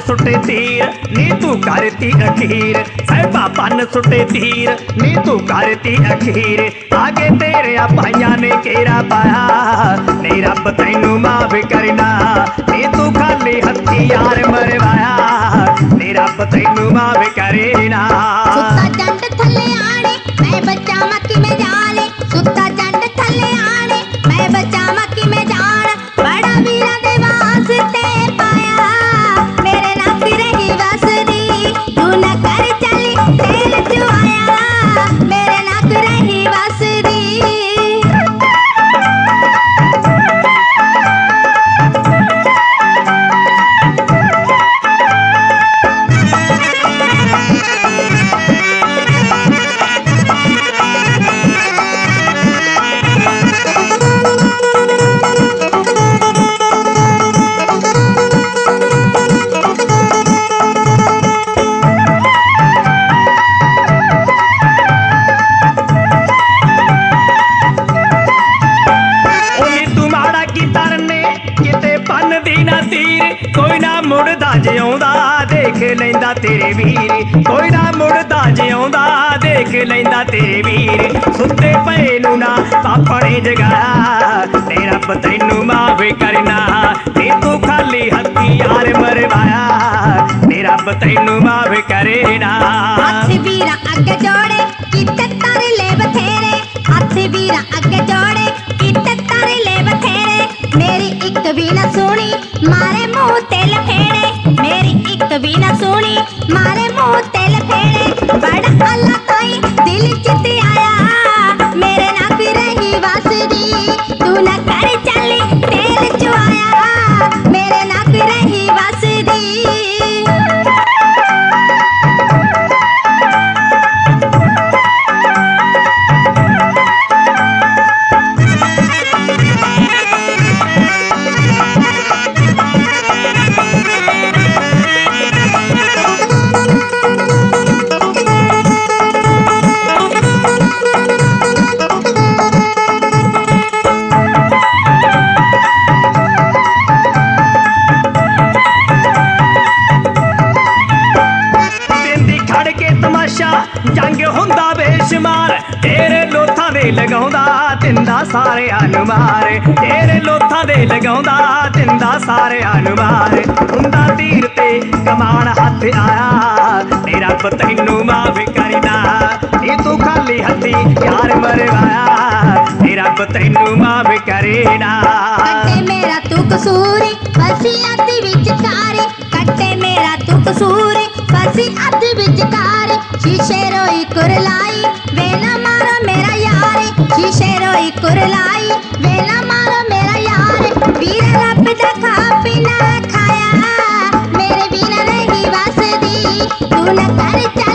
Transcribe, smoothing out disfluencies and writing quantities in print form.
सुटे तीर नी तू करती अखीर, साहिबा बन सुटे तीर नी तू करती अखीर। आगे तेरे भाइया ने केरा पाया नी रब तैनू माफ करना, नी तू खाली हथी यार मरवाया नी रब तैनू माफ करेना। सुता जंड थले आने मैं बच्चा मक्की में जाने, सुता जंड थले आने मैं बच्चा मक्की में जान। बड़ा वीरा दे वास्ते पाया मेरे नाक रही वसदी, तू न कर चली तेल चुआया मेरे नाक रही वसदी। कोई ना मुड़दा जिउंदा देख लैंदा तेरे वीर, कोई ना मुड़दा जिउंदा देख लैंदा तेरे वीर। सुते पए नू ना पापा ने जगाया ते रब तैनू माफ करना, ते तू खाली हथी यार मरवाया ते रब तैनू माफ करेना। हथ वीरा अगे जोड़े किते तारे ले बथेरे, हथ वीरा अगे जोड़े किते तारे ले बथेरे। मेरी एक भी ना सुनी मारे मुंह ते लफेड़े, मेरी एक भी ना सुनी मारे मुंह ते लफेड़े। बड़ा अल्लाह ताई दिल चित आया मेरे नाक रही वसदी, तू न कर चली तेल चुआया मेरे नाक रही वसदी। जंग हुंदा बेशुमार तेरे लोथां दे लगाउंदा दिंदा सारे अनुमार, तेरे लोथां दे लगाउंदा दिंदा सारे अनुमार। हुंदा तीर ते कमान हथ आया ते रब तैनू माफ करना, ये तू खाली हथी यार मरवाया ते रब तैनू माफ करेना। कट्टे मेरा तू कसूरी फसी अध विचकारी, कट्टे मेरा तू कसूरी फसी अध विचकारी। शीशे रोई कुरलाई वेला मारो मेरा यारे, शीशे रोई कुरलाई वेला मारो मेरा यारे। वीरा रब दा खा पीना खाया मेरे बिना नहीं वसदी, तू न कर